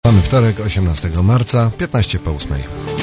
Mamy wtorek, 18 marca, 15 po 8.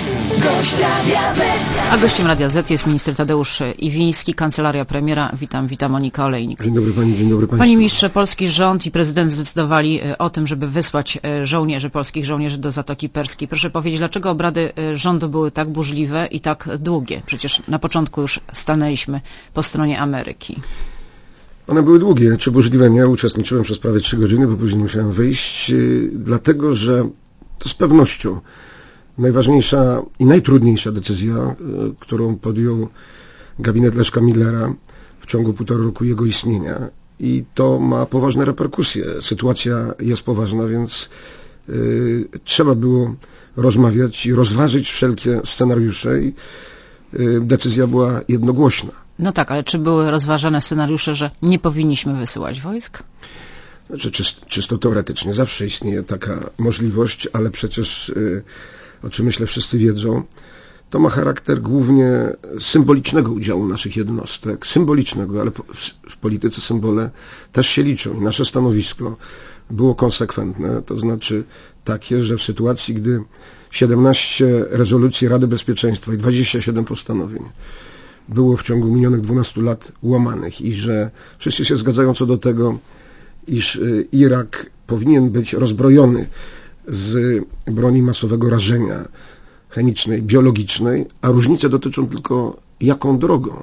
A gościem Radia Z jest minister Tadeusz Iwiński, kancelaria premiera. Witam Monika Olejnik. Dzień dobry pani, dzień dobry państwu. Panie ministrze, polski rząd i prezydent zdecydowali o tym, żeby wysłać polskich żołnierzy do Zatoki Perskiej. Proszę powiedzieć, dlaczego obrady rządu były tak burzliwe i tak długie? Przecież na początku już stanęliśmy po stronie Ameryki. One były długie, czy burzliwe nie. Uczestniczyłem przez prawie 3 godziny, bo później musiałem wyjść, dlatego że to z pewnością najważniejsza i najtrudniejsza decyzja, którą podjął gabinet Leszka Millera w ciągu 1,5 roku jego istnienia. I to ma poważne reperkusje. Sytuacja jest poważna, więc trzeba było rozmawiać i rozważyć wszelkie scenariusze i decyzja była jednogłośna. No tak, ale czy były rozważane scenariusze, że nie powinniśmy wysyłać wojsk? Znaczy, czysto teoretycznie zawsze istnieje taka możliwość, ale przecież, o czym myślę wszyscy wiedzą, to ma charakter głównie symbolicznego udziału naszych jednostek. Symbolicznego, ale w polityce symbole też się liczą. I nasze stanowisko było konsekwentne, to znaczy takie, że w sytuacji, gdy 17 rezolucji Rady Bezpieczeństwa i 27 postanowień było w ciągu minionych 12 lat łamanych i że wszyscy się zgadzają co do tego, iż Irak powinien być rozbrojony z broni masowego rażenia chemicznej, biologicznej, a różnice dotyczą tylko jaką drogą.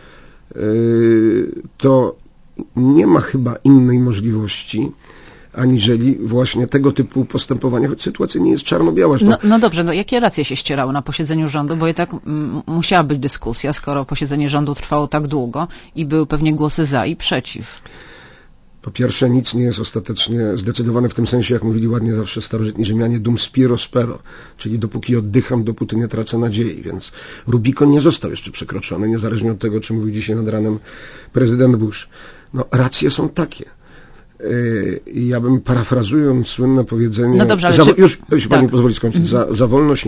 To nie ma chyba innej możliwości, aniżeli właśnie tego typu postępowania, choć sytuacja nie jest czarno-biała. No dobrze, jakie racje się ścierały na posiedzeniu rządu, bo jednak musiała być dyskusja, skoro posiedzenie rządu trwało tak długo i były pewnie głosy za i przeciw. Po pierwsze, nic nie jest ostatecznie zdecydowane w tym sensie, jak mówili ładnie zawsze starożytni Rzymianie, dum spiro spero, czyli dopóki oddycham, dopóty nie tracę nadziei, więc Rubikon nie został jeszcze przekroczony, niezależnie od tego, czy mówił dzisiaj nad ranem prezydent Bush. No, racje są takie. Ja bym, parafrazując słynne powiedzenie, no dobrze, ale jeśli pani pozwoli skończyć, za wolność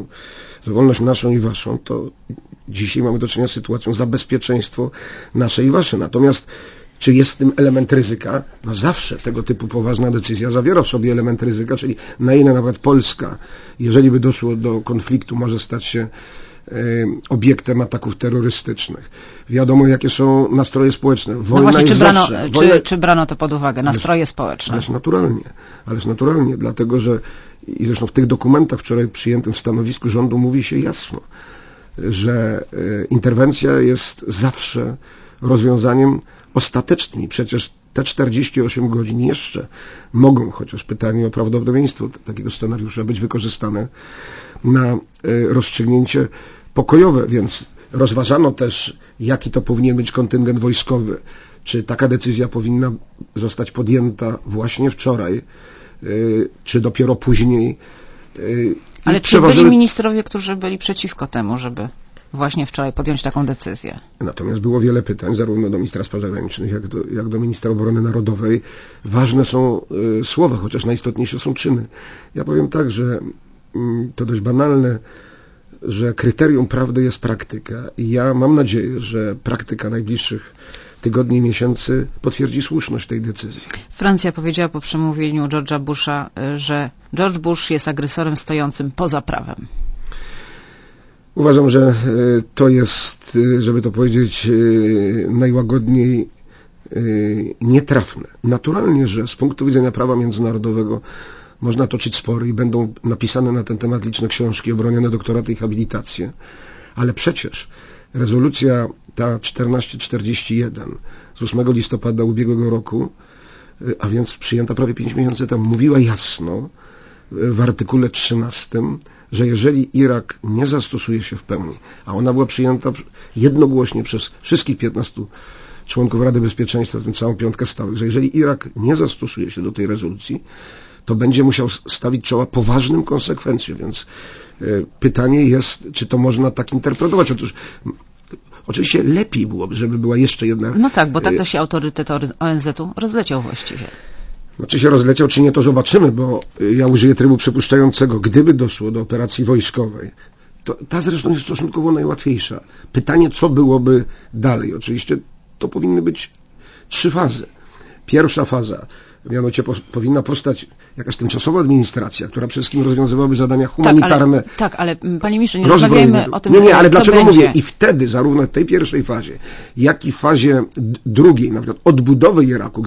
naszą i waszą, to dzisiaj mamy do czynienia z sytuacją za bezpieczeństwo nasze i wasze. Natomiast czy jest w tym element ryzyka? No zawsze tego typu poważna decyzja zawiera w sobie element ryzyka, czyli na ile nawet Polska, jeżeli by doszło do konfliktu, może stać się obiektem ataków terrorystycznych. Wiadomo, jakie są nastroje społeczne. Wojna no właśnie, jest czy brano to pod uwagę? Nastroje społeczne. Ależ naturalnie, dlatego że i zresztą w tych dokumentach wczoraj przyjętym w stanowisku rządu mówi się jasno, że interwencja jest zawsze rozwiązaniem ostatecznym i przecież te 48 godzin jeszcze mogą, chociaż pytanie o prawdopodobieństwo takiego scenariusza, być wykorzystane na rozstrzygnięcie pokojowe, więc rozważano też, jaki to powinien być kontyngent wojskowy, czy taka decyzja powinna zostać podjęta właśnie wczoraj, czy dopiero później. Ale czy byli ministrowie, którzy byli przeciwko temu, żeby właśnie wczoraj podjąć taką decyzję? Natomiast było wiele pytań, zarówno do ministra spraw zagranicznych, jak do ministra obrony narodowej. Ważne są słowa, chociaż najistotniejsze są czyny. Ja powiem tak, że to dość banalne, że kryterium prawdy jest praktyka i ja mam nadzieję, że praktyka najbliższych tygodni i miesięcy potwierdzi słuszność tej decyzji. Francja powiedziała po przemówieniu George'a Busha, że George Bush jest agresorem stojącym poza prawem. Uważam, że to jest, żeby to powiedzieć najłagodniej, nietrafne. Naturalnie, że z punktu widzenia prawa międzynarodowego można toczyć spory i będą napisane na ten temat liczne książki, obronione doktoraty i habilitacje, ale przecież rezolucja ta 1441 z 8 listopada ubiegłego roku, a więc przyjęta prawie 5 miesięcy temu, mówiła jasno w artykule 13, że jeżeli Irak nie zastosuje się w pełni, a ona była przyjęta jednogłośnie przez wszystkich 15 członków Rady Bezpieczeństwa, w tym całą piątkę stałych, że jeżeli Irak nie zastosuje się do tej rezolucji, to będzie musiał stawić czoła poważnym konsekwencjom, więc pytanie jest, czy to można tak interpretować. Otóż oczywiście lepiej byłoby, żeby była jeszcze jedna... No tak, bo tak to się autorytet ONZ-u rozleciał właściwie. No, czy się rozleciał, czy nie, to zobaczymy, bo ja użyję trybu przypuszczającego. Gdyby doszło do operacji wojskowej, to ta zresztą jest stosunkowo najłatwiejsza. Pytanie, co byłoby dalej? Oczywiście to powinny być 3 fazy. Pierwsza faza, mianowicie powinna powstać jakaś tymczasowa administracja, która przede wszystkim rozwiązywałaby zadania humanitarne. Tak, ale panie ministrze, nie rozmawiajmy o tym, nie, ale co dlaczego będzie. mówię? I wtedy, zarówno w tej pierwszej fazie, jak i w fazie drugiej, na przykład odbudowy Iraku,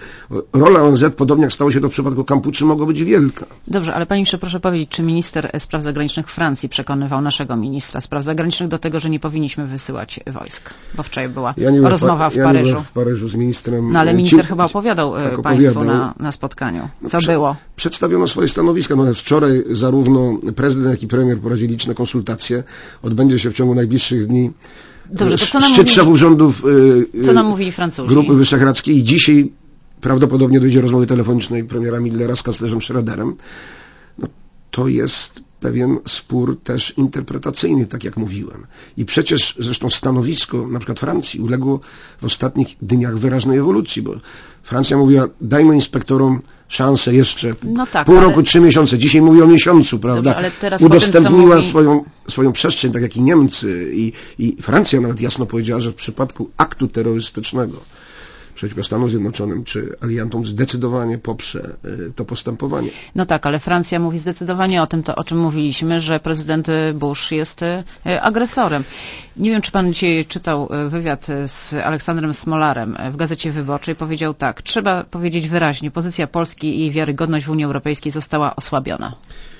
rola ONZ, podobnie jak stało się to w przypadku Kampuczy, mogła być wielka. Dobrze, ale panie ministrze, proszę powiedzieć, czy minister spraw zagranicznych Francji przekonywał naszego ministra spraw zagranicznych do tego, że nie powinniśmy wysyłać wojsk? Bo wczoraj była rozmowa w Paryżu. Ja nie w Paryżu z ministrem. No ale minister chyba opowiadał państwu na spotkaniu. Co było? Przedstawiono swoje stanowiska. No, wczoraj zarówno prezydent, jak i premier prowadzili liczne konsultacje. Odbędzie się w ciągu najbliższych dni Dobrze, to szczyt szefów rządów co nam mówili Francuzi? Grupy Wyszehradzkiej i dzisiaj prawdopodobnie dojdzie rozmowy telefonicznej premiera Millera z kanclerzem Schröderem. No, to jest pewien spór też interpretacyjny, tak jak mówiłem. I przecież zresztą stanowisko na przykład Francji uległo w ostatnich dniach wyraźnej ewolucji, bo Francja mówiła, dajmy inspektorom szansę jeszcze pół roku, 3 miesiące. Dzisiaj mówi o miesiącu, prawda? Dobrze, ale teraz udostępniła swoją przestrzeń, tak jak i Niemcy. I Francja nawet jasno powiedziała, że w przypadku aktu terrorystycznego przeciwko Stanom Zjednoczonym czy aliantom zdecydowanie poprze to postępowanie. No tak, ale Francja mówi zdecydowanie o tym, o czym mówiliśmy, że prezydent Bush jest agresorem. Nie wiem, czy pan dzisiaj czytał wywiad z Aleksandrem Smolarem w Gazecie Wyborczej. Powiedział tak, trzeba powiedzieć wyraźnie, pozycja Polski i jej wiarygodność w Unii Europejskiej została osłabiona.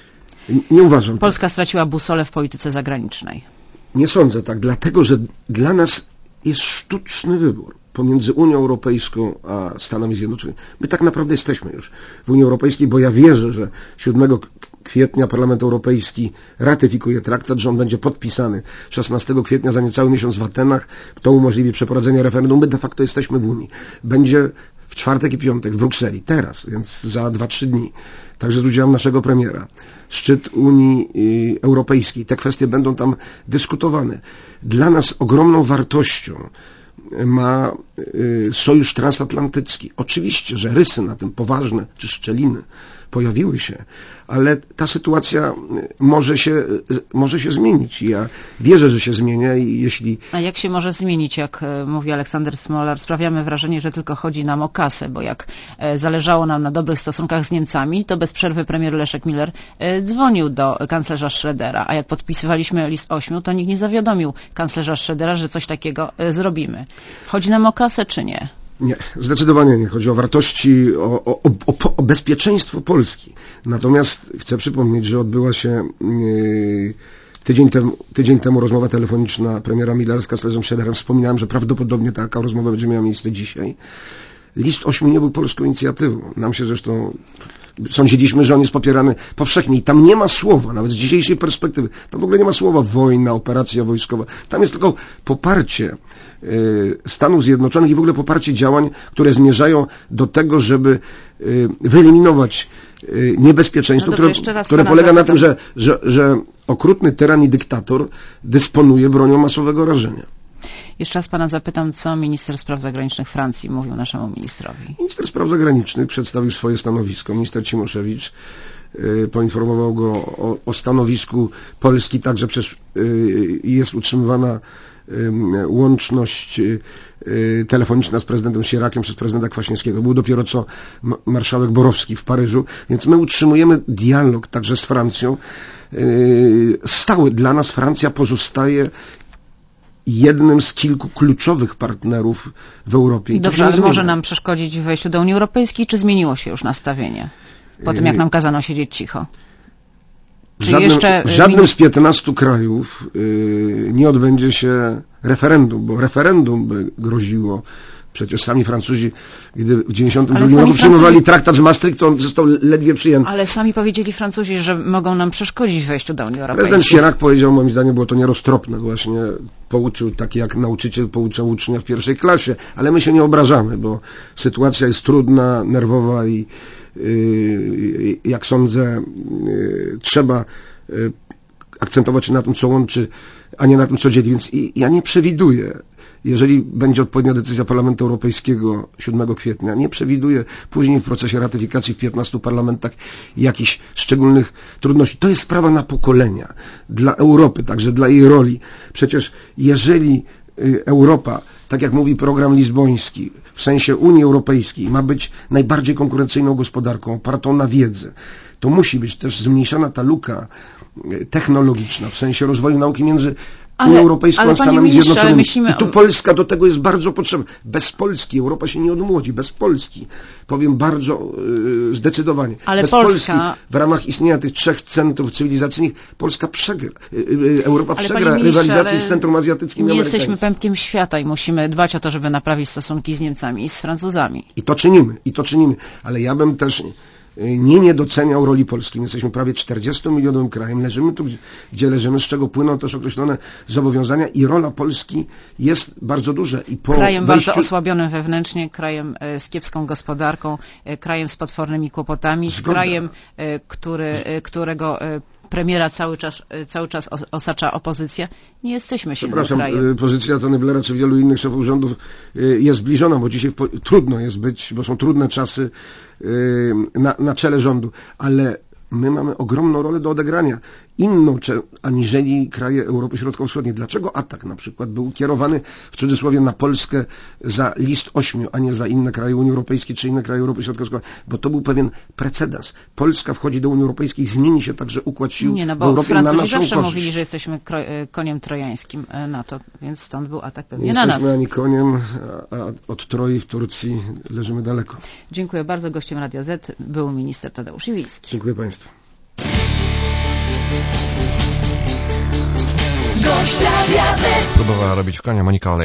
Nie uważam. Polska straciła busolę w polityce zagranicznej. Nie sądzę tak, dlatego że dla nas jest sztuczny wybór pomiędzy Unią Europejską a Stanami Zjednoczonymi. My tak naprawdę jesteśmy już w Unii Europejskiej, bo ja wierzę, że 7 kwietnia Parlament Europejski ratyfikuje traktat, że on będzie podpisany 16 kwietnia za niecały miesiąc w Atenach. To umożliwi przeprowadzenie referendum. My de facto jesteśmy w Unii. Będzie w czwartek i piątek w Brukseli, teraz, więc za 2-3 dni. Także z udziałem naszego premiera. Szczyt Unii Europejskiej. Te kwestie będą tam dyskutowane. Dla nas ogromną wartością ma sojusz transatlantycki. Oczywiście, że rysy na tym poważne, czy szczeliny pojawiły się, ale ta sytuacja może się zmienić. Ja wierzę, że się zmienia i jeśli... A jak się może zmienić, jak mówi Aleksander Smolar? Sprawiamy wrażenie, że tylko chodzi nam o kasę, bo jak zależało nam na dobrych stosunkach z Niemcami, to bez przerwy premier Leszek Miller dzwonił do kanclerza Schrödera, a jak podpisywaliśmy list 8, to nikt nie zawiadomił kanclerza Schrödera, że coś takiego zrobimy. Chodzi nam o kasę, czy nie? Nie, zdecydowanie nie. Chodzi o wartości, o bezpieczeństwo Polski. Natomiast chcę przypomnieć, że odbyła się tydzień temu rozmowa telefoniczna premiera Millera z kanclerzem Schröderem. Wspominałem, że prawdopodobnie taka rozmowa będzie miała miejsce dzisiaj. List 8 nie był polską inicjatywą. Nam się zresztą sądziliśmy, że on jest popierany powszechnie i tam nie ma słowa, nawet z dzisiejszej perspektywy, tam w ogóle nie ma słowa wojna, operacja wojskowa. Tam jest tylko poparcie Stanów Zjednoczonych i w ogóle poparcie działań, które zmierzają do tego, żeby wyeliminować niebezpieczeństwo, które polega na tym, że okrutny tyran i dyktator dysponuje bronią masowego rażenia. Jeszcze raz pana zapytam, co minister spraw zagranicznych Francji mówił naszemu ministrowi. Minister spraw zagranicznych przedstawił swoje stanowisko. Minister Cimoszewicz poinformował go o stanowisku Polski, także przecież jest utrzymywana łączność telefoniczna z prezydentem Chiraciem przez prezydenta Kwaśniewskiego. Był dopiero co marszałek Borowski w Paryżu, więc my utrzymujemy dialog także z Francją. Stały dla nas Francja pozostaje jednym z kilku kluczowych partnerów w Europie. Dobrze, ale może nam przeszkodzić w wejściu do Unii Europejskiej, czy zmieniło się już nastawienie po tym, jak nam kazano siedzieć cicho? W żadnym z 15 krajów nie odbędzie się referendum, bo referendum by groziło. Przecież sami Francuzi, gdy w 1992 roku przyjmowali traktat z Maastricht, to on został ledwie przyjęty. Ale sami powiedzieli Francuzi, że mogą nam przeszkodzić w wejściu do Unii Europejskiej. Prezydent Chirac powiedział, moim zdaniem było to nieroztropne, właśnie pouczył tak jak nauczyciel pouczał ucznia w pierwszej klasie, ale my się nie obrażamy, bo sytuacja jest trudna, nerwowa i jak sądzę trzeba akcentować się na tym, co łączy, a nie na tym, co dzieli. Więc ja nie przewiduję, jeżeli będzie odpowiednia decyzja Parlamentu Europejskiego 7 kwietnia, nie przewiduję później w procesie ratyfikacji w 15 parlamentach jakichś szczególnych trudności. To jest sprawa na pokolenia. Dla Europy, także dla jej roli. Przecież jeżeli Europa, tak jak mówi program lizboński, w sensie Unii Europejskiej, ma być najbardziej konkurencyjną gospodarką, opartą na wiedzę, to musi być też zmniejszana ta luka technologiczna, w sensie rozwoju nauki między Unią Europejską a Stanami Zjednoczonymi. I tu Polska do tego jest bardzo potrzebna. Bez Polski Europa się nie odmłodzi. Bez Polski, powiem bardzo zdecydowanie. Ale bez Polski w ramach istnienia tych 3 centrów cywilizacyjnych Polska przegra. Europa przegra rywalizację z Centrum Azjatyckim i nie amerykańskim. Jesteśmy pępkiem świata i musimy dbać o to, żeby naprawić stosunki z Niemcami i z Francuzami. I to czynimy. Ale ja bym też nie doceniał roli Polski. My jesteśmy prawie 40-milionowym krajem, leżymy tu, gdzie leżymy, z czego płyną też określone zobowiązania i rola Polski jest bardzo duża. I po krajem bardzo osłabionym wewnętrznie, krajem z kiepską gospodarką, krajem z potwornymi kłopotami, krajem, którego premiera cały czas osacza opozycja. Nie jesteśmy silnym krajem. Pozycja Tony Blaira czy wielu innych szefów rządów jest zbliżona, bo dzisiaj trudno jest być, bo są trudne czasy na czele rządu, ale my mamy ogromną rolę do odegrania, inną aniżeli kraje Europy Środkowo-Wschodniej. Dlaczego atak na przykład był kierowany w cudzysłowie na Polskę za list 8, a nie za inne kraje Unii Europejskiej czy inne kraje Europy Środkowo-Wschodniej? Bo to był pewien precedens. Polska wchodzi do Unii Europejskiej, zmieni się także układ sił w Europie na naszą korzyść. Zawsze mówili, że jesteśmy koniem trojańskim NATO, więc stąd był atak pewnie na nas. Nie jesteśmy ani koniem, a od Troi w Turcji leżymy daleko. Dziękuję bardzo. Gościem Radia Z był minister Tadeusz Iwilski. Dziękuję Państwu. Próbowała robić w konia Monika Olej.